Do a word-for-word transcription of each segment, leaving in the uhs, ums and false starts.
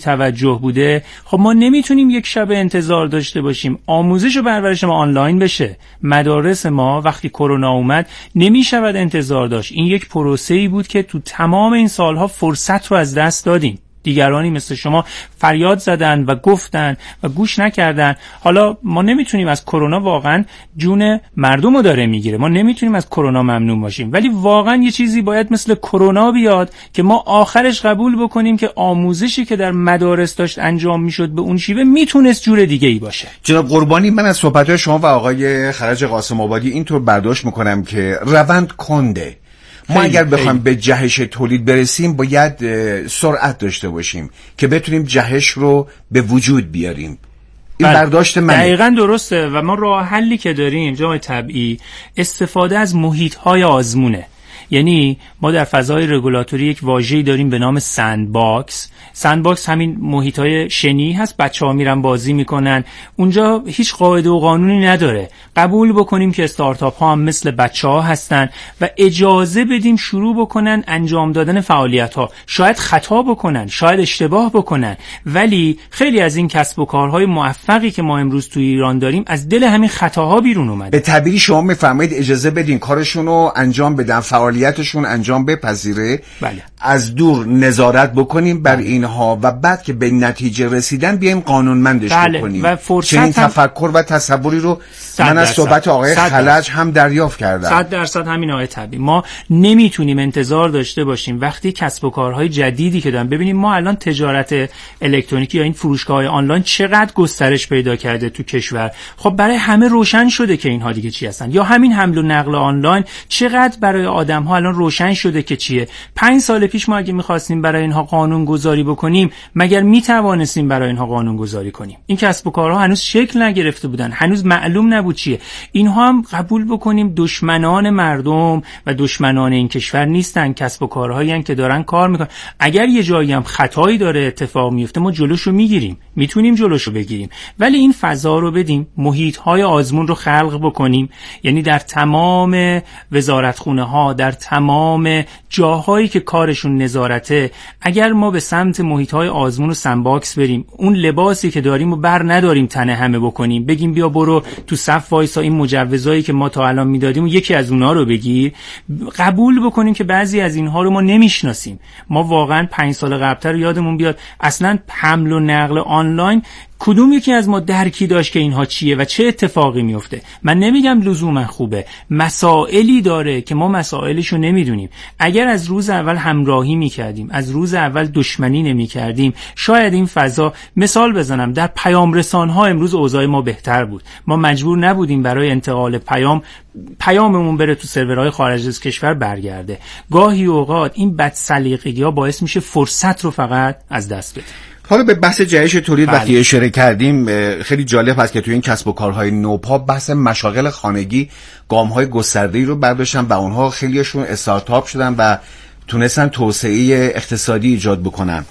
توجه بوده. خب ما نمیتونیم یک شب انتظار داشته باشیم آموزش و پرورش ما آنلاین بشه. مدارس ما وقتی کرونا اومد نمیشود انتظار داشت. این یک پروسه‌ای بود که تو تمام این سالها فرصت رو از دست دادیم. دیگرانی مثل شما فریاد زدن و گفتن و گوش نکردن. حالا ما نمیتونیم از کرونا، واقعا جون مردم رو داره میگیره، ما نمیتونیم از کرونا ممنون باشیم، ولی واقعا یه چیزی باید مثل کرونا بیاد که ما آخرش قبول بکنیم که آموزشی که در مدارس داشت انجام میشد به اون شیوه میتونست جور دیگه ای باشه. جناب قربانی، من از صحبت‌های شما و آقای خرج قاسم آبادی اینطور برداشت میکنم که روند کنده. ما اگر بخوایم به جهش تولید برسیم باید سرعت داشته باشیم که بتونیم جهش رو به وجود بیاریم. این بله. برداشت من دقیقاً درسته و ما راه حلی که داریم جای طبیعی استفاده از محیط‌های آزمونه. یعنی ما در فضای رگولاتوری یک واژه‌ای داریم به نام سند باکس. سند باکس همین محیط‌های شنی هست، بچه‌ها میرن بازی میکنن، اونجا هیچ قاعده و قانونی نداره. قبول بکنیم که استارتاپ ها هم مثل بچه‌ها هستن و اجازه بدیم شروع بکنن انجام دادن فعالیت‌ها. شاید خطا بکنن، شاید اشتباه بکنن، ولی خیلی از این کسب و کارهای موفقی که ما امروز توی ایران داریم از دل همین خطاها بیرون اومده. به تعبیری شما میفرمایید اجازه بدین کارشون رو انجام بدن، فعالیتشون انجام بپذیره. بله. از دور نظارت بکنیم بر بله. اینها و بعد که به نتیجه رسیدن بیایم قانونمندش بله. بکنیم. و فرصت چنین هم... تفکر و تصوری رو من از صحبت آقای خلج هم دریافت کردم. صد درصد همین آقای طبیعی. ما نمیتونیم انتظار داشته باشیم وقتی کسب و کارهای جدیدی که دارن، ببینیم ما الان تجارت الکترونیکی یا این فروشگاه‌های آنلاین چقدر گسترش پیدا کرده تو کشور. خب برای همه روشن شده که اینها دیگه چی هستن. یا همین حمل و نقل آنلاین چقدر برای آدم‌ها الان روشن شده که چیه. پنج سال پیش ما اگه می‌خواستیم برای اینها قانون گذاری بکنیم، مگر می‌توانستیم برای اینها قانون گذاری کنیم؟ این کسب و کارها هنوز شکل نگرفته بودن، هنوز معلوم نبود چیه. اینها هم قبول بکنیم دشمنان مردم و دشمنان این کشور نیستن، کسب و کارهایی هستن که دارن کار میکنن. اگر یه جایی هم خطایی داره اتفاق میفته ما جلوشو میگیریم، میتونیم جلوشو بگیریم، ولی این فضا رو بدیم، محیط‌های آزمون رو خلق بکنیم. یعنی در تمام وزارتخونه ها، در تمام جاهایی که کارشون نظارته، اگر ما به سمت محیط‌های آزمون و سندباکس بریم، اون لباسی که داریم رو بر نداریم تنه همه بکنیم، بگیم بیا برو تو صف وایسا این مجوزایی که ما تا الان میدادیم و یکی از اونها رو بگیر، قبول بکنیم که بعضی از اینها رو ما نمیشناسیم. ما واقعا پنج سال قبلتر یادمون بیاد اصلا حمل و نقل آنلاین کدوم یکی از ما درکی داشت که اینها چیه و چه اتفاقی میفته. من نمیگم لزوما خوبه، مسائلی داره که ما مسائلشو نمیدونیم. اگر از روز اول همراهی میکردیم، از روز اول دشمنی نمیکردیم، شاید این فضا، مثال بزنم، در پیام رسان‌ها امروز اوضاع ما بهتر بود. ما مجبور نبودیم برای انتقال پیام پیاممون بره تو سرورهای خارج از کشور برگرده. گاهی اوقات این بدسلیقگی‌ها باعث میشه فرصت رو فقط از دست بدیم. حالا به بحث جهش تولید بله. وقتی اشاره کردیم، خیلی جالب هست که توی این کسب و کارهای نوپا بحث مشاغل خانگی گام‌های گسترده‌ای رو برداشتن و اونها خیلیشون استارتاپ شدن و تونستن توسعه اقتصادی ایجاد بکنن.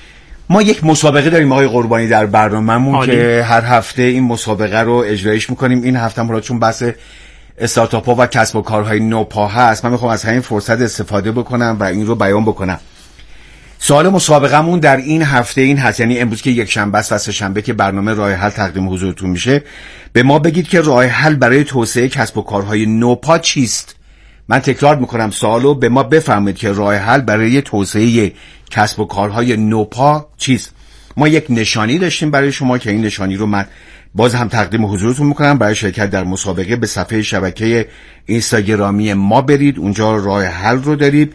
ما یک مسابقه داریم آقای قربانی در برنامه‌مون آلی. که هر هفته این مسابقه رو اجرایش می‌کنیم. این هفته ما چون بحث استارتاپ‌ها و کسب و کارهای نوپا هست، من می‌خوام از همین فرصت استفاده بکنم و این رو بیان بکنم. سوال مسابقمون در این هفته این هست، یعنی امروز که یک شنبه است و سه شنبه که برنامه راه حل تقدیم حضورتون میشه، به ما بگید که راه حل برای توسعه کسب و کارهای نوپا چیست. من تکرار میکنم سوالو، به ما بفرمایید که راه حل برای توسعه کسب و کارهای نوپا چیست. ما یک نشانی داشتیم برای شما که این نشانی رو من باز هم تقدیم حضورتون میکنم. برای شرکت در مسابقه به صفحه شبکه اینستاگرامی ما برید، اونجا راه حل رو دارید،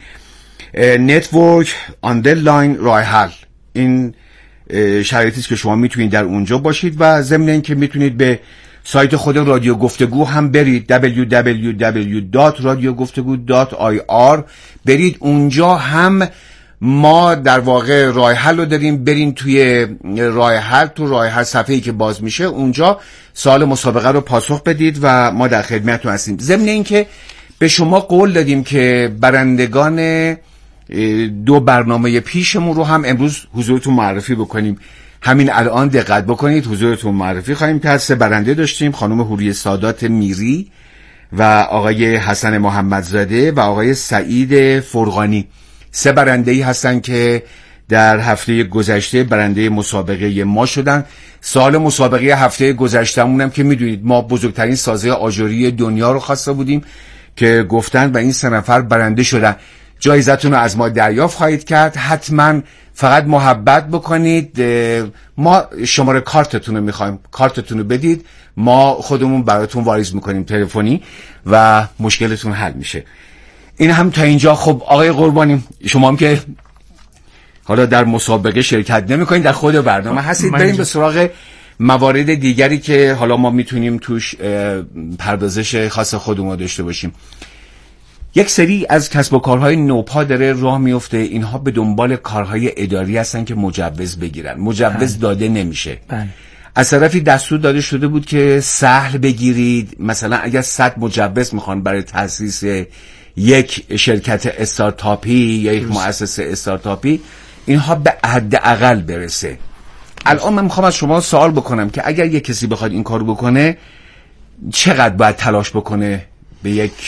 نتورک آندرلاین راه حل. این شرایطی است که شما میتونید در اونجا باشید و ضمن اینکه میتونید به سایت خود رادیو گفتگو هم برید، دبلیو دبلیو دبلیو دات رادیو گفتگو دات آی آر برید، اونجا هم ما در واقع راه حل رو داریم. برین توی راه حل، تو راه حل صفحه‌ای که باز میشه اونجا سوال مسابقه رو پاسخ بدید و ما در خدمتتون هستیم. ضمن اینکه به شما قول دادیم که برندگان دو برنامه پیشمون رو هم امروز حضورتون معرفی بکنیم. همین الان دقت بکنید، حضورتون معرفی خواهیم کرد. سه برنده داشتیم، خانم حوری سادات میری و آقای حسن محمدزاده و آقای سعید فرغانی. سه برنده‌ای هستن که در هفته گذشته برنده مسابقه ما شدن. سال مسابقه هفته گذشتهمونم که میدونید ما بزرگترین سازه آجوری دنیا رو خواسته بودیم که گفتن و این سه نفر برنده شدن. جایزتون رو از ما دریافت خواهید کرد. حتما فقط محبت بکنید، ما شماره کارتتون رو میخوایم، کارتتون رو بدید، ما خودمون براتون واریز میکنیم تلفنی و مشکلتون حل میشه. این هم تا اینجا. خب آقای قربانی، شما هم که حالا در مسابقه شرکت نمیکنید، در خود برنامه هستید، بریم به سراغ موارد دیگری که حالا ما میتونیم توش پردازش خاص خودمون داشته باشیم. یک سری از کسب و کارهای نوپا داره راه میفته، اینها به دنبال کارهای اداری هستن که مجوز بگیرن، مجوز داده نمیشه. بله. از طرفی دستور داده شده بود که سهل بگیرید، مثلا اگر صد مجوز میخوان برای تأسیس یک شرکت استارتاپی یا یک مؤسسه استارتاپی، اینها به حداقل برسه. الان من میخوام از شما سوال بکنم که اگر یک کسی بخواد این کارو بکنه چقدر باید تلاش بکنه به یک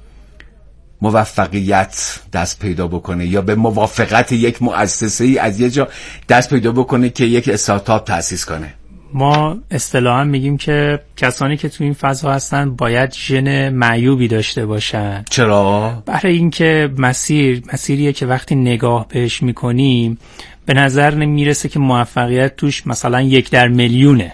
موفقیت دست پیدا بکنه یا به موافقت یک مؤسسه ای از یه جا دست پیدا بکنه که یک استارتاپ تأسیس کنه؟ ما اصطلاحاً میگیم که کسانی که تو این فضا هستن باید ژن معیوبی داشته باشن. چرا؟ برای اینکه مسیر مسیریه که وقتی نگاه بهش میکنیم به نظر نمیرسه که موفقیت توش مثلا یک در میلیونه.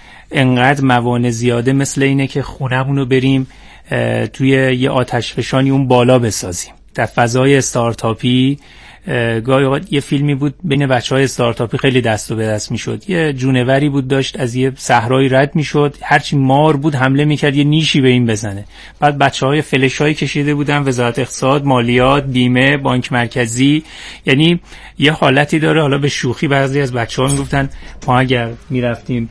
انقدر موانع زیاده، مثل اینه که خونمونو بریم توی یه آتشفشانی اون بالا بسازیم. در فضای استارتاپی گاهی اوقات یه فیلمی بود بین بچهای استارتاپی خیلی دست و به دست میشد. یه جونوری بود داشت از یه صحرایی رد میشد، هرچی مار بود حمله میکرد یه نیشی به این بزنه. بعد بچهای فلشای کشیده بودن، وزارت اقتصاد، مالیات، بیمه، بانک مرکزی. یعنی یه حالتی داره. حالا به شوخی بعضی از بچه‌ها میگفتن ما اگر میرفتیم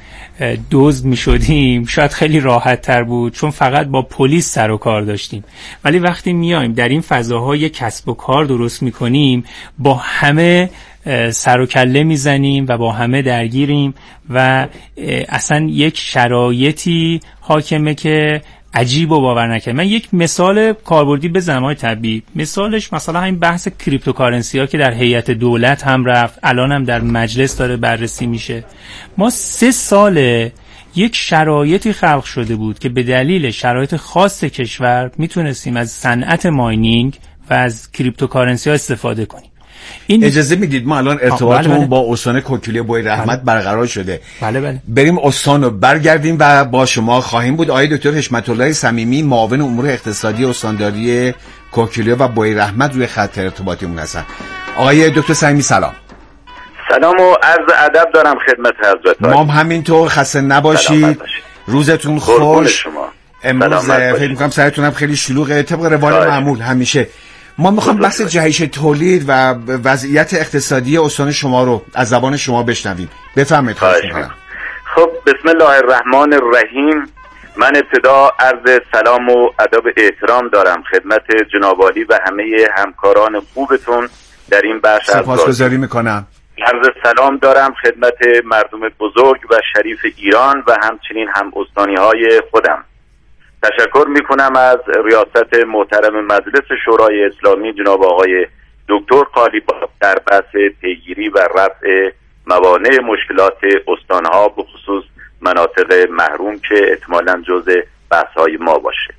دزد میشدیم شاید خیلی راحت تر بود، چون فقط با پلیس سر و کار داشتیم. ولی وقتی میایم در این فضاهای کسب و کار درست میکنیم، با همه سر و کله میزنیم و با همه درگیریم و اصلا یک شرایطی حاکمه که عجیب و باور نکنه. من یک مثال کاربردی بزنم های طبیعی. مثالش مثلا همین بحث کریپتوکارنسی ها که در هیئت دولت هم رفت، الان هم در مجلس داره بررسی میشه. ما سه ساله یک شرایطی خلق شده بود که به دلیل شرایط خاص کشور میتونستیم از صنعت ماینینگ و از کریپتوکارنسی ها استفاده کنیم. این اجازه میدید ما الان ارتباطمون بله بله. با استان کوکیلی بوی رحمت بله. برقرار شده. بله بله. بریم استان رو برگردیم و با شما خواهیم بود. آقای دکتر حشمت الله صمیمی، معاون امور اقتصادی استانداری کوکیلی و بوی رحمت روی خط ارتباطیمون هستن. آقای دکتر صمیمی سلام. سلام و عرض ادب دارم خدمت حضرت. ما همینطور، خسته نباشید. روزتون خوش. امروز فکر می‌کنم سرتون هم خیلی شلوغه طبق روال معمول همیشه. ما میخوام بحث جهش تولید و وضعیت اقتصادی استان شما رو از زبان شما بشنویم. بفرمایید. خب بسم الله الرحمن الرحیم. من ابتدا عرض سلام و ادب احترام دارم خدمت جناب عالی و همه همکاران خوبتون در این بخش. سپاسگزاری میکنم. عرض سلام دارم خدمت مردم بزرگ و شریف ایران و همچنین هم استانی های خودم. تشکر میکنم از ریاست محترم مجلس شورای اسلامی جناب آقای دکتر قالیباف در بحث پیگیری و رفع موانع مشکلات استانها به خصوص مناطق محروم که احتمالاً جزء بحث‌های ما باشه.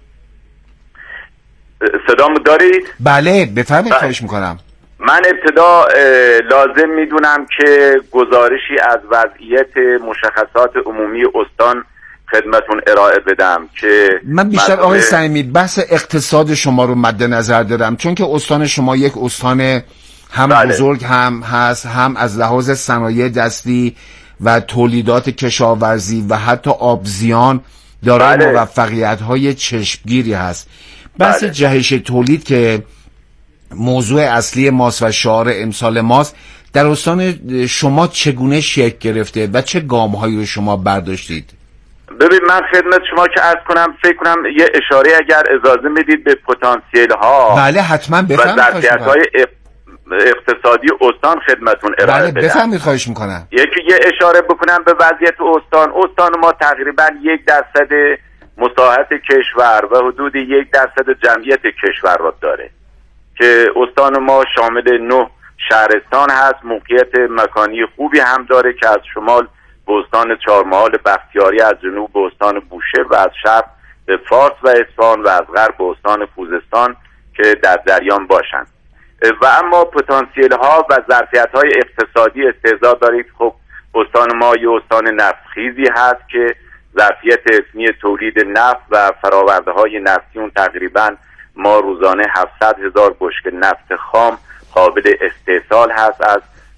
صدامو دارید؟ بله بفرمایید. خواهش میکنم. من ابتدا لازم میدونم که گزارشی از وضعیت مشخصات عمومی استان خدمتون ارائه بدم که من بیشتر آقای صمیمی بحث اقتصاد شما رو مد نظر دارم، چون که استان شما یک استان هم بله. بزرگ هم هست، هم از لحاظ صنایع دستی و تولیدات کشاورزی و حتی آبزیان دارای بله. موفقیت‌های چشمگیری هست. بحث بله. جهش تولید که موضوع اصلی ماست و شعار امسال ماست، در استان شما چگونه شکل گرفته و چه گام‌هایی رو شما برداشتید؟ ببین من خدمت شما که عرض کنم فکر کنم یه اشاره اگر اجازه میدید به پتانسیل ها بله حتما بفرمایید. و ظرفیت‌های اقتصادی استان خدمتون ارائه بله بدم. بفرمایید. خواهش میکنم. یکی یه اشاره بکنم به وضعیت استان. استان ما تقریبا یک درصد مساحت کشور و حدود یک درصد جمعیت کشور را داره که استان ما شامل نه شهرستان هست، موقعیت مکانی خوبی هم داره که از شمال به استان چهارمحال بختیاری، از جنوب به استان بوشهر و از شرق به فارس و اصفهان و از غرب به استان خوزستان که در جریان باشند. و اما پتانسیل ها و ظرفیت های اقتصادی استعداد دارید. خب استان ما یه استان نفتخیزی هست که ظرفیت اسمی تولید نفت و فراورده های نفتی اون تقریبا ما روزانه هفتصد هزار بشکه نفت خام قابل استحصال هست از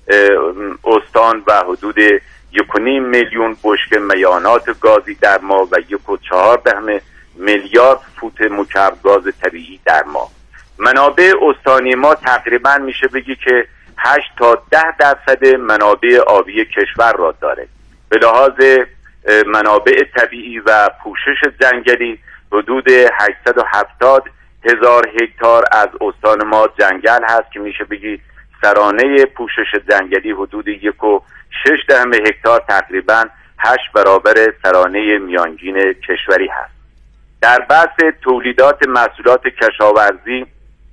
استان و حدود یک و نیم میلیون بشکه میانات گازی در ما و یک و چهار دهم میلیارد فوت مکعب گاز طبیعی در ما. منابع استانی ما تقریبا میشه بگی که هشت تا ده درصد منابع آبی کشور را داره. به لحاظ منابع طبیعی و پوشش جنگلی حدود هشتصد و هفتاد هزار هکتار از استان ما جنگل هست که میشه بگی سرانه پوشش جنگلی حدود یک و شش دهم هکتار، تقریبا هشت برابر سرانه میانگین کشوری هست. در بحث تولیدات محصولات کشاورزی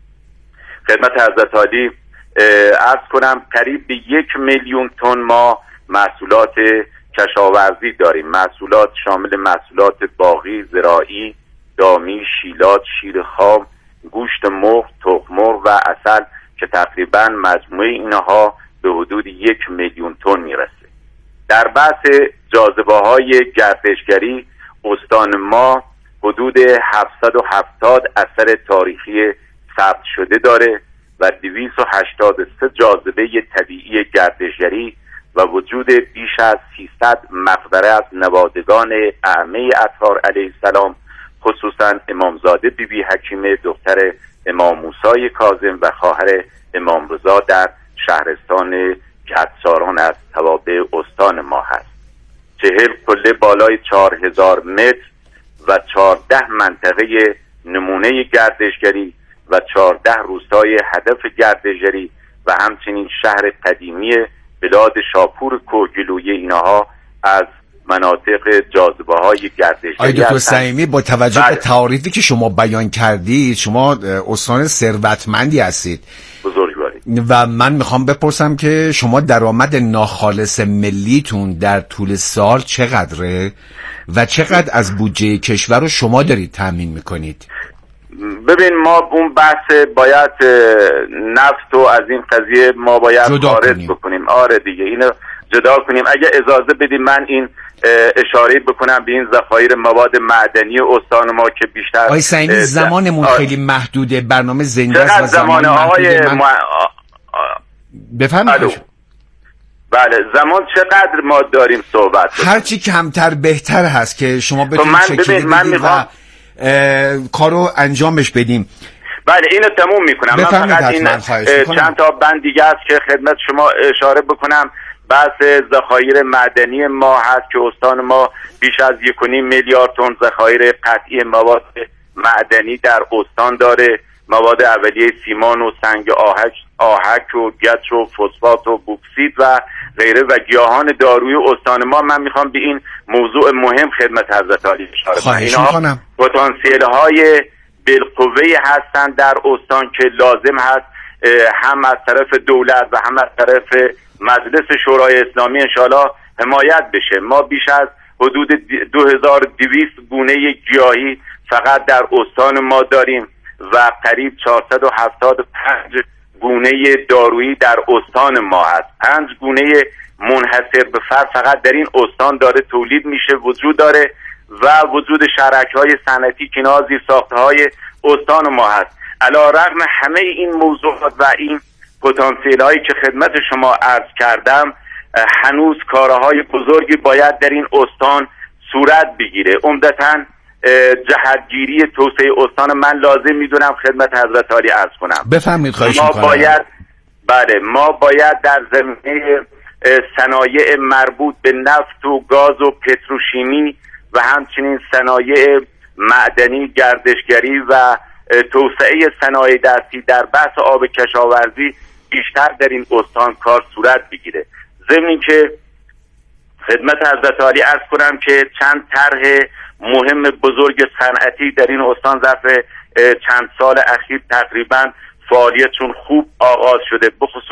خدمت حضرت عالی عرض کنم قریب به یک میلیون تن ما محصولات کشاورزی داریم. محصولات شامل محصولات باغی، زراعی، دامی، شیلات، شیر خام، گوشت مرغ، تخم مرغ و عسل که تقریبا مجموع اینها به حدود یک میلیون تن میرسه. در بحث جاذبه های گردشگری استان ما حدود هفتصد و هفتاد اثر تاریخی ثبت شده داره و دویست و هشتاد و سه جاذبه طبیعی گردشگری و وجود بیش از سیصد مقبره از نوادگان اعمه اطهار علیه السلام، خصوصا امامزاده بی بی حکیمه دختر امام موسی کاظم و خواهر امام رضا در شهرستان گدساران از توابع استان ما هست. چهل کله بالای چهار هزار متر و چهارده منطقه نمونه گردشگری و چهارده روستای هدف گردشگری و همچنین شهر قدیمی بلاد شاپور کوهگیلویی اینها از مناطق جاذبه های گردشگری. آقای دکتر سعیمی، با توجه به تعاریفی که شما بیان کردید شما استان ثروتمندی هستید بزرگواری و من میخوام بپرسم که شما درآمد ناخالص ملیتون در طول سال چقدره و چقدر از بودجه کشور رو شما دارید تامین میکنید؟ ببین ما اون بحث باید نفت و از این قضیه ما باید خارج بکنیم. آره دیگه اینو جدا کنیم. اگه اجازه بدیم من این اشاره بکنم به این ذخایر مواد معدنی استان ما که بیشتر آقای سعیمی زمانمون آه. خیلی محدوده، برنامه زنده است و زمان محدوده. من... ما... بفرمایید. بله زمان چقدر ما داریم صحبت هر چی کمتر بهتر هست که شما بتونید شکلی بدید و کارو انجامش بدیم. بله اینو تموم میکنم. من فقط این چند تا بند دیگه است که خدمت شما اشاره بکنم. بحث ذخایر معدنی ما هست که استان ما بیش از یک و نیم میلیارد تن ذخایر قطعی مواد معدنی در استان داره. مواد اولیه سیمان و سنگ آهک آهک و گچ و فسفات و بوکسید و غیره و گیاهان دارویی استان ما. من میخوام به این موضوع مهم خدمت حضرت عالی اشاره کنم. اینا پتانسیل های بالقوه هستند در استان که لازم هست هم از طرف دولت و هم از طرف مجلس شورای اسلامی انشالله حمایت بشه. ما بیش از حدود دو هزار و دویست گونه گیاهی فقط در استان ما داریم و قریب چهارصد و هفتاد و پنج گونه دارویی در استان ما هست. پنج گونه منحصر به فرد فقط در این استان داره تولید میشه، وجود داره و وجود شرکه‌های صنعتی که اینا زیر ساخته‌های استان ما هست. علی رغم همه این موضوعات و این پتانسیل هایی که خدمت شما عرض کردم هنوز کارهای بزرگی باید در این استان صورت بگیره. عمدتاً جهتگیری توسعه استان من لازم میدونم خدمت حضرت عالی عرض کنم. بفرمایید خواهش ما میکنم. باید بله ما باید در زمینه صنایع مربوط به نفت و گاز و پتروشیمی و همچنین صنایع معدنی، گردشگری و توسعه صنایع دستی در بحث آب کشاورزی بیشتر در این استان کار صورت بگیره. ضمن اینکه خدمت حضرت عالی عرض کنم که چند طرح مهم بزرگ صنعتی در این استان ظرف چند سال اخیر تقریبا فعالیتشون خوب آغاز شده، بخصوص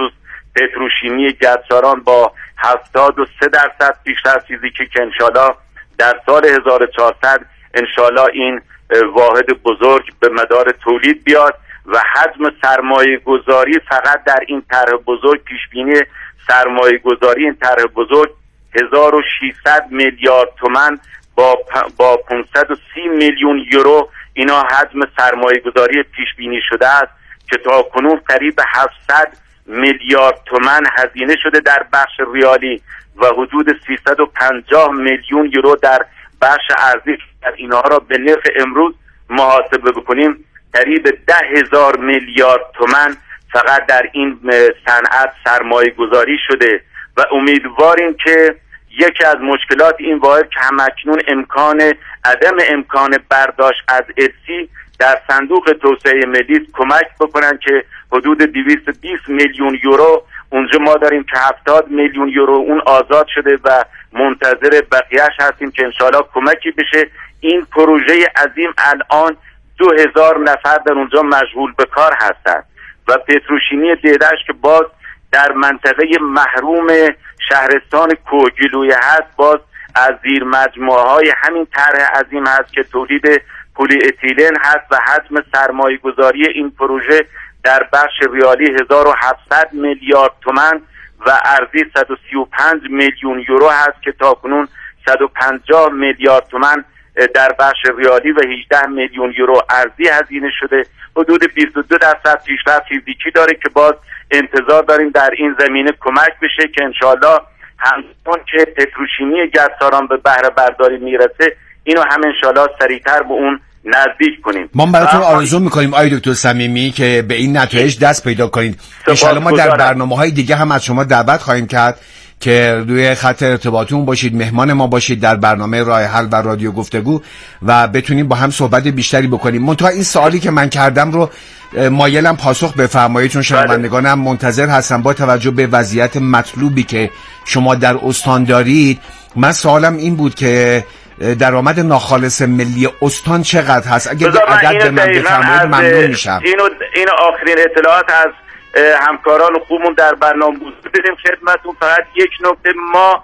پتروشیمی گچساران با هفتاد و سه درصد پیشرفت فیزیکی که انشالله در سال هزار و چهارصد انشالله این واحد بزرگ به مدار تولید بیاد و حجم سرمایه گذاری فقط در این طرح بزرگ، پیش بینی سرمایه گذاری این طرح بزرگ هزار و ششصد میلیارد تومان با با پانصد و سی میلیون یورو اینا حجم سرمایه گذاری پیش بینی شده است که تا کنون قریب هفتصد میلیارد تومان هزینه شده در بخش ریالی و حدود سیصد و پنجاه میلیون یورو در بخش ارزی. در اینها را به نرخ امروز محاسبه بکنیم قریب ده هزار میلیارد تومان فقط در این صنعت سرمایه گذاری شده و امیدواریم که یکی از مشکلات این واحد که همکنون امکان عدم امکان برداشت از ارسی در صندوق توسعه ملی کمک بکنن که حدود دویست و بیست میلیون یورو اونجا ما داریم که هفتاد میلیون یورو اون آزاد شده و منتظر بقیهش هستیم که انشاءالله کمکی بشه. این پروژه عظیم الان دو هزار نفر در اونجا مشغول به کار هستند و پتروشیمی دیدش که باز در منطقه محروم شهرستان کوهگیلویه هست باز از زیر مجموعه های همین طرح عظیم هست که تولید پلی اتیلن هست و حجم سرمایه گذاری این پروژه در بخش ریالی هزار و هفتصد میلیارد تومان و ارزی صد و سی و پنج میلیون یورو هست که تاکنون صد و پنجاه میلیارد تومان در بخش ریالی و هجده میلیون یورو ارزی هزینه شده. حدود بیست و دو درصد پیشرفت فیزیکی داره که باز انتظار داریم در این زمینه کمک بشه که انشالله همچون که پتروشیمی گچساران به بهره برداری میرسه اینو هم انشالله سریعتر به اون نزدیک کنیم. ما براتون آرزو میکنیم آقای دکتر صمیمی که به این نتایج دست پیدا کنید. انشالله ما در برنامه‌های دیگه هم از شما دعوت خواهیم کرد که روی خط ارتباطیمون باشید، مهمان ما باشید در برنامه راه حل و رادیو گفتگو و بتونیم با هم صحبت بیشتری بکنیم. منتها این سوالی که من کردم رو مایلم پاسخ بفرمایید چون شنوندگانم منتظر هستن. با توجه به وضعیت مطلوبی که شما در استان دارید، من سوالم این بود که درآمد ناخالص ملی استان چقدر هست؟ اگه عدد به من بفرمایید ممنون میشم. اینو اینو آخرین اطلاعات از همکاران خوبمون در برنامه بدیم خدمتتون. فقط یک نکته، ما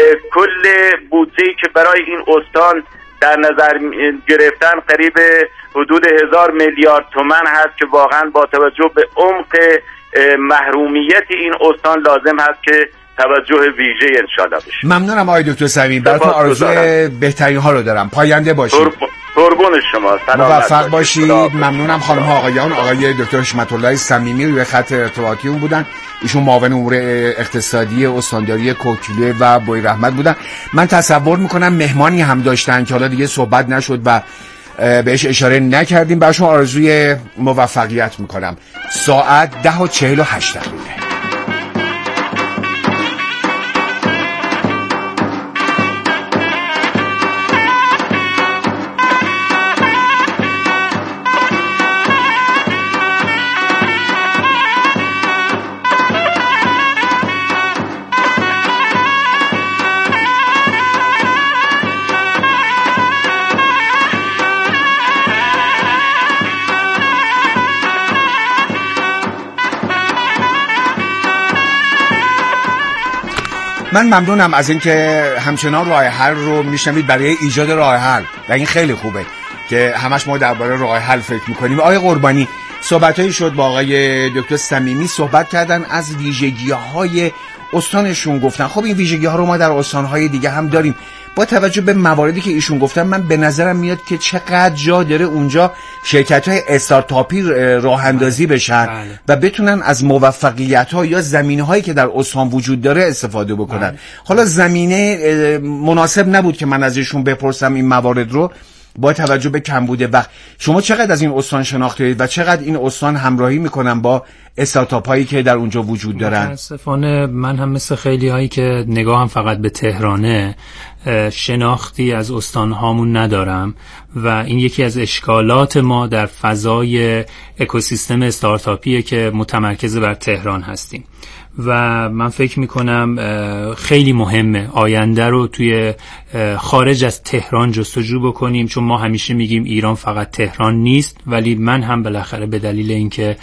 کل بودجه‌ای که برای این استان در نظر گرفتن قریب حدود هزار میلیارد تومان هست که واقعا با توجه به عمق محرومیت این استان لازم هست که توجه ویژه انشالله بشه. ممنونم آقای دکتر صمیمی، براتون آرزوی بهترین ها رو دارم. پاینده باشید. قربون شما، موفق باشید. ممنونم خانم ها آقایان. آقای دکتر حشمت الله صمیمی روی خط ارتباطی اون بودن، ایشون معاون امور اقتصادی استانداری کوهگیلویه و بویراحمد بودن. من تصور میکنم مهمانی هم داشتن که حالا دیگه صحبت نشد و بهش اشاره نکردیم. براشون آرزوی موفقیت میکنم. ساعت ده و چهل و هشت دقیقه. من ممنونم از اینکه همچنان راه حل رو میشنوید برای ایجاد راه حل و این خیلی خوبه که همش ما درباره راه حل فکر میکنیم. آقای قربانی، صحبتایی شد با آقای دکتر صمیمی، صحبت کردن از ویژگی‌های استانشون، گفتن خب این ویژگی‌ها رو ما در استان‌های دیگه هم داریم. با توجه به مواردی که ایشون گفتن من به نظرم میاد که چقدر جا داره اونجا شرکت‌های استارتاپی راه اندازی بشن بله. و بتونن از موفقیت‌ها یا زمینه‌هایی که در استان وجود داره استفاده بکنن. بله. حالا زمینه مناسب نبود که من از ایشون بپرسم این موارد رو با توجه به کمبود وقت. شما چقدر از این استان شناخته اید و چقدر این استان همراهی میکنن با استارتاپ هایی که در اونجا وجود دارن؟ متاسفانه من هم مثل خیلی هایی که نگاهم فقط به تهرانه، شناختی از استان هامون ندارم و این یکی از اشکالات ما در فضای اکوسیستم استارتاپیه که متمرکز بر تهران هستیم و من فکر میکنم خیلی مهمه آینده رو توی خارج از تهران جستجو بکنیم، چون ما همیشه میگیم ایران فقط تهران نیست، ولی من هم بالاخره به دلیل اینکه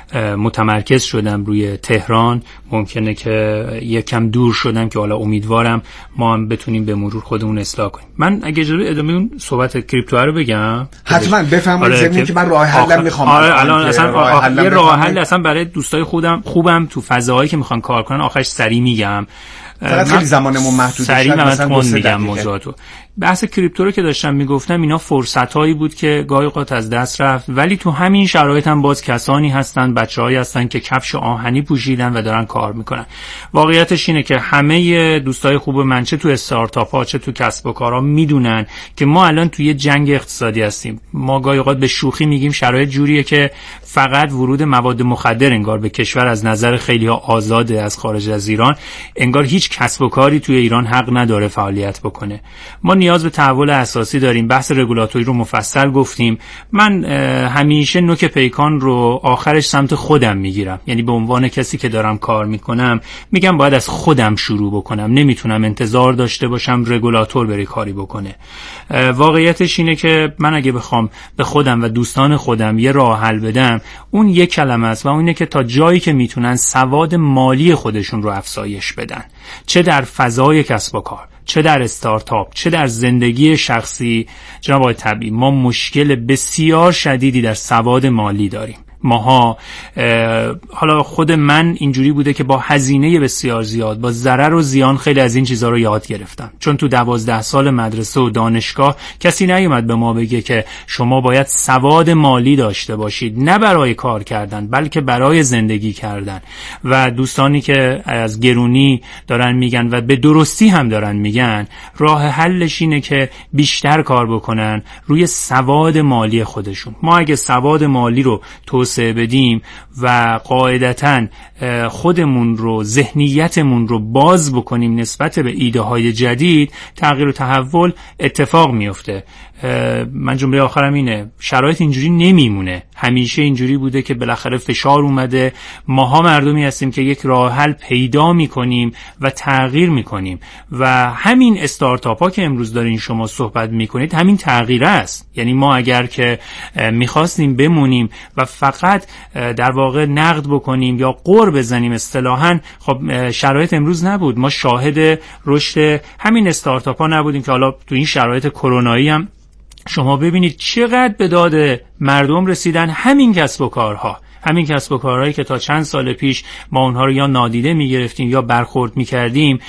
متمرکز شدم روی تهران، ممکنه که یکم دور شدم که حالا امیدوارم ما هم بتونیم به مرور خودمون اصلاح کنیم. من اگه اجازه ادامه اون صحبت کریپتو رو بگم حتما بفرمایید. آره زمین که من راه حلم میخوام. آره الان اصلا راه یه راه حل اصلا برای دوستای خودم خوبم تو فضاهایی که میخوان کار کنن آخرش سریع میگم. فقط خیلی زمانمون محدوده. سریع من تون میگم موضوعاتو. بحث کریپتو رو که داشتم میگفتم اینا فرصتایی بود که گاهی اوقات از دست رفت، ولی تو همین شرایط هم باز کسانی هستن، بچه‌هایی هستن که کفش آهنی پوشیدن و دارن کار میکنن. واقعیتش اینه که همه دوستای خوب من چه تو استارتاپ ها چه تو کسب و کارها میدونن که ما الان توی جنگ اقتصادی هستیم. ما گاهی اوقات به شوخی میگیم شرایط جوریه که فقط ورود مواد مخدر انگار به کشور از نظر خیلی‌ها آزاده از خارج از ایران، انگار هیچ کسب و کاری توی ایران حق نداره فعالیت بکنه. ما نیاز به تحول اساسی داریم. بحث رگولاتوری رو مفصل گفتیم. من همیشه نوک پیکان رو آخرش سمت خودم میگیرم، یعنی به عنوان کسی که دارم کار میکنم میگم باید از خودم شروع بکنم، نمیتونم انتظار داشته باشم رگولاتور بره کاری بکنه. واقعیتش اینه که من اگه بخوام به خودم و دوستان خودم یه راه حل بدم، اون یک کلمه است و اون اینه که تا جایی که میتونن سواد مالی خودشون رو افزایش بدن، چه در فضای کسب و کار، چه در استارتاپ، چه در زندگی شخصی. جناب آقای طبیعی، ما مشکل بسیار شدیدی در سواد مالی داریم. ماها حالا خود من اینجوری بوده که با هزینه بسیار زیاد، با ضرر و زیان خیلی از این چیزها رو یاد گرفتم، چون تو دوازده سال مدرسه و دانشگاه کسی نیومد به ما بگه که شما باید سواد مالی داشته باشید، نه برای کار کردن بلکه برای زندگی کردن. و دوستانی که از گرونی دارن میگن و به درستی هم دارن میگن، راه حلش اینه که بیشتر کار بکنن روی سواد مالی خودشون. ما اگه سواد مالی رو توسعه بدیم و قاعدتاً خودمون رو، ذهنیتمون رو باز بکنیم نسبت به ایده های جدید، تغییر و تحول اتفاق میفته. من جمله آخرم اینه، شرایط اینجوری نمیمونه، همیشه اینجوری بوده که بالاخره فشار اومده، ماها مردمی هستیم که یک راه حل پیدا میکنیم و تغییر میکنیم و همین استارتاپ ها که امروز دارین شما صحبت میکنید همین تغییر است. یعنی ما اگر که میخواستیم بمونیم و فقط در واقع نقد بکنیم یا قور بزنیم اصطلاحاً، خب شرایط امروز نبود. ما شاهد رشد همین استارتاپ ها نبودیم که حالا تو این شرایط کرونایی هم شما ببینید چقدر به داد مردم رسیدن همین کسب و کارها، همین کسب و کارهایی که تا چند سال پیش ما اونها رو یا نادیده میگرفتیم یا برخورد میکردیم.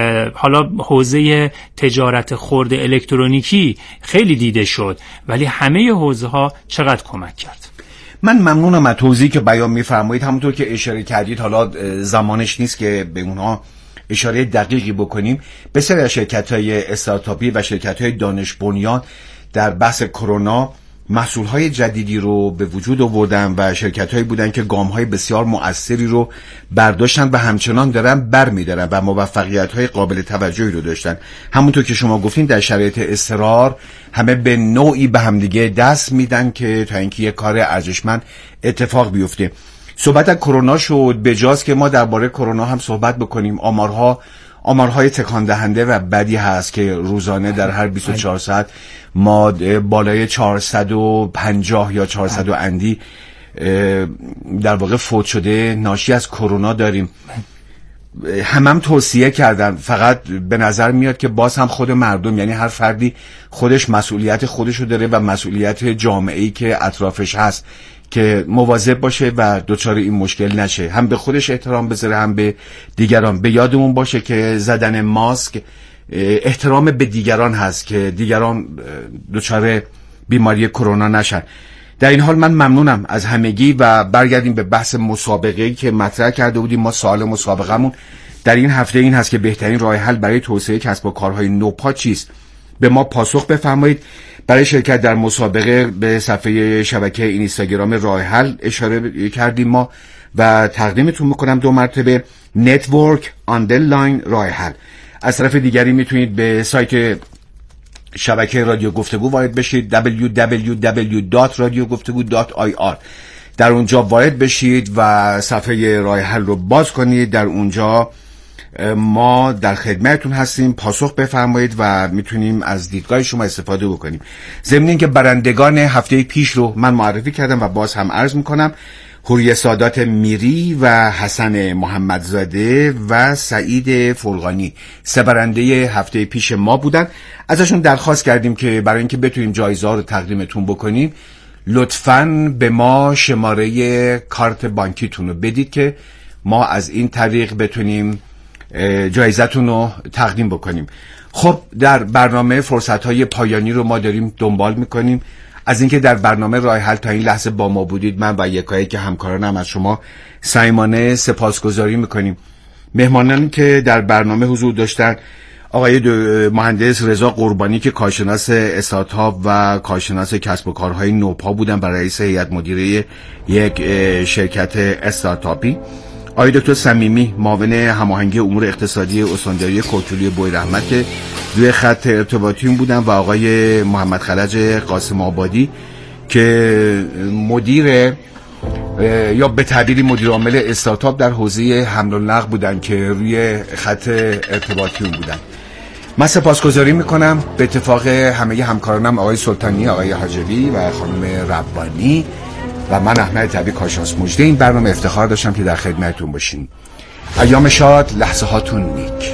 حالا حوزه تجارت خرد الکترونیکی خیلی دیده شد، ولی همه حوزه ها چقدر کمک کرد. من ممنونم از توضیحی که بیان میفرمایید. همونطور که اشاره کردید، حالا زمانش نیست که به اونها اشاره دقیقی بکنیم. بسیاری از شرکت‌های استارتاپی و شرکت‌های دانش بنیان در بحث کرونا محصولهای جدیدی رو به وجود آوردن و شرکت‌هایی بودن که گام‌های بسیار مؤثری رو برداشتن و همچنان دارن برمی‌دارن و موفقیت‌های قابل توجهی رو داشتن. همونطور که شما گفتین در شرایط اضطرار همه به نوعی به همدیگه دست میدن که تا اینکه یه کار ارزشمند اتفاق بیفته. صحبت از کرونا شد، بجاست که ما درباره کرونا هم صحبت بکنیم. آمارها آمارهای تکان دهنده و بدی هست که روزانه در هر بیست و چهار ساعت ما بالای چهارصد و پنجاه یا چهارصد و اندی در واقع فوت شده ناشی از کرونا داریم. همم هم توصیه کردن، فقط به نظر میاد که باز هم خود مردم، یعنی هر فردی خودش مسئولیت خودشو داره و مسئولیت جامعه‌ای که اطرافش هست که مواظب باشه و دچار این مشکل نشه، هم به خودش احترام بذاره هم به دیگران. به یادمون باشه که زدن ماسک احترام به دیگران هست که دیگران دچار بیماری کرونا نشن. در این حال من ممنونم از همگی و برگردیم به بحث مسابقه‌ای که مطرح کرده بودیم. ما سوال مسابقمون در این هفته این هست که بهترین راه حل برای توسعه کسب و کارهای نوپا چیست؟ به ما پاسخ بفرمایید. برای شرکت در مسابقه به صفحه شبکه اینستاگرام راه حل اشاره کردیم ما و تقدیمتون میکنم دو مرتبه نتورک آندرلاین راه حل. از طرف دیگری میتونید به سایت شبکه رادیو گفتگو وارد بشید دبلیو دبلیو دبلیو دات رادیو گفتگو دات آی آر. در اونجا وارد بشید و صفحه راه حل رو باز کنید. در اونجا ما در خدمتتون هستیم، پاسخ بفرمایید و میتونیم از دیدگاه شما استفاده بکنیم. ضمن اینکه برندگان هفته پیش رو من معرفی کردم و باز هم عرض میکنم. پوریا سادات میری و حسن محمدزاده و سعید فرغانی سه برنده هفته پیش ما بودن. ازشون درخواست کردیم که برای اینکه بتونیم جایزه ها رو تقدیمتون بکنیم لطفاً به ما شماره کارت بانکیتون رو بدید که ما از این طریق بتونیم جایزتون رو تقدیم بکنیم. خب در برنامه فرصت‌های پایانی رو ما داریم دنبال میکنیم. از اینکه در برنامه راه حل تا این لحظه با ما بودید من و یکایی که همکارانم از شما صمیمانه سپاسگزاری میکنیم. مهمانانی که در برنامه حضور داشتن آقای مهندس رضا قربانی که کارشناس استارتاپ و کارشناس کسب و کارهای نوپا بودن و رئیس هیئت مدیره یک شرکت استارتاپی، آقای دکتر صمیمی معاون هماهنگی امور اقتصادی استانداری کوتولی بوی رحمت که روی خط ارتباطیون بودن و آقای محمد خلج قاسم آبادی که مدیر یا به تعبیری مدیر عامل استارتاپ در حوزه حمل و نقل بودن که روی خط ارتباطیون بودن. من سپاسگزاری میکنم به اتفاق همه همکارانم آقای سلطانی، آقای حاجبی و خانم ربانی و من احمد طبیعی کارشناس مجده این برنامه افتخار داشتم که در خدمتتون باشیم. ایام شاد، لحظه هاتون نیک.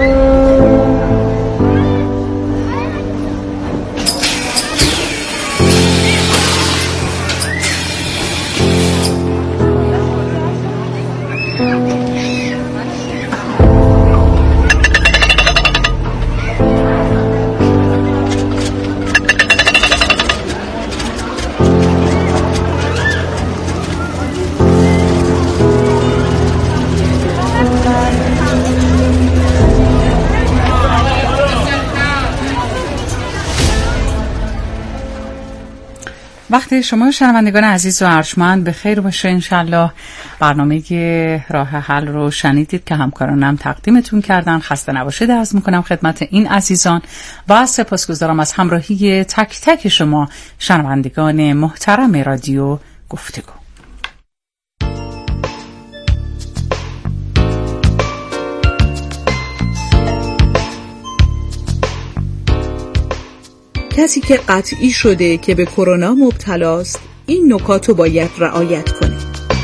وقتی شما شنوندگان عزیز و ارجمند به خیر باشه. انشالله برنامه راه حل رو شنیدید که همکارانم تقدیمتون کردن. خسته نباشید عرض میکنم خدمت این عزیزان و سپاسگزارم از همراهی تک تک شما شنوندگان محترم رادیو گفتگو. کسی که قطعی شده که به کرونا مبتلاست این نکات رو باید رعایت کنه.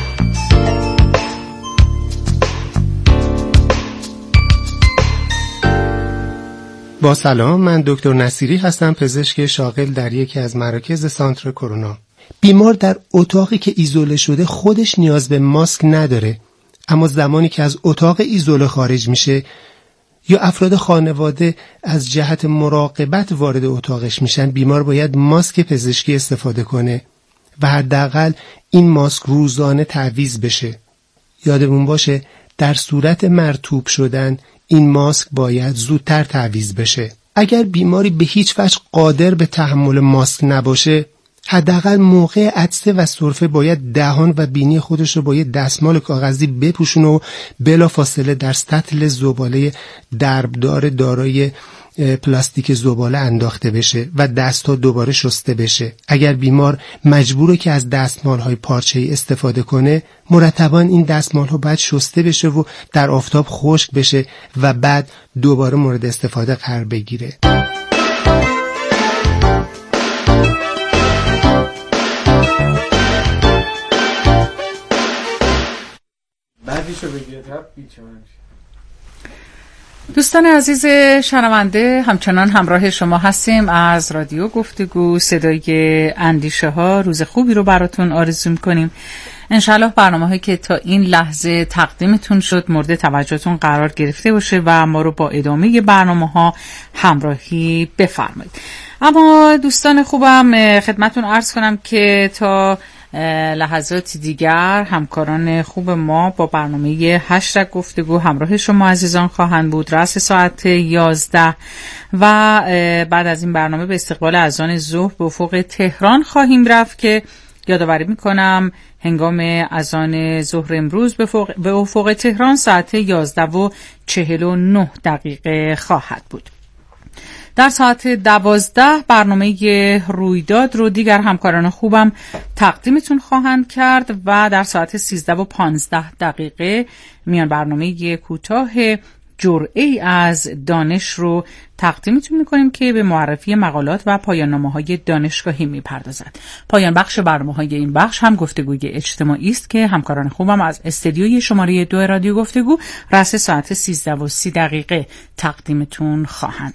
با سلام، من دکتر نصیری هستم، پزشک شاغل در یکی از مراکز سانتر کرونا. بیمار در اتاقی که ایزوله شده خودش نیاز به ماسک نداره، اما زمانی که از اتاق ایزوله خارج میشه یا افراد خانواده از جهت مراقبت وارد اتاقش میشن، بیمار باید ماسک پزشکی استفاده کنه و حداقل این ماسک روزانه تعویض بشه. یادمون باشه در صورت مرطوب شدن این ماسک باید زودتر تعویض بشه. اگر بیماری به هیچ وجه قادر به تحمل ماسک نباشه، حداقل موقع عطسه و سرفه باید دهان و بینی خودش رو با یه دستمال کاغذی بپوشونه و بلافاصله در سطل زباله دربدار دارای پلاستیک زباله انداخته بشه و دست‌ها دوباره شسته بشه. اگر بیمار مجبوره که از دستمال‌های پارچه‌ای استفاده کنه، مرتباً این دستمال‌ها باید شسته بشه و در آفتاب خشک بشه و بعد دوباره مورد استفاده قرار بگیره. دوستان عزیز شنونده، همچنان همراه شما هستیم از رادیو گفتگو، صدای اندیشه ها. روز خوبی رو براتون آرزو می‌کنیم. انشالله برنامه هایی که تا این لحظه تقدیمتون شد مورد توجهتون قرار گرفته باشه و ما رو با ادامه برنامه ها همراهی بفرمایید. اما دوستان خوبم خدمتون عرض کنم که تا لحظات دیگر همکاران خوب ما با برنامه هشت گفتگو همراه شما عزیزان خواهند بود. رأس ساعت یازده و بعد از این برنامه به استقبال اذان ظهر به افق تهران خواهیم رفت که یادآوری میکنم هنگام اذان ظهر امروز به افق تهران ساعت یازده و چهل و نه دقیقه خواهد بود. در ساعت دوازده برنامه رویداد رو دیگر همکاران خوبم تقدیمتون خواهند کرد و در ساعت سیزده و پانزده دقیقه میان برنامه کوتاه جرعه‌ای از دانش رو تقدیمتون میکنیم که به معرفی مقالات و پایان نامه‌های دانشگاهی میپردازد. پایان بخش برنامه‌های این بخش هم گفتگوی اجتماعی است که همکاران خوبم از استدیوی شماره دو رادیو گفتگو رأس ساعت سیزده و سی دقیقه تقدیمتون خواهند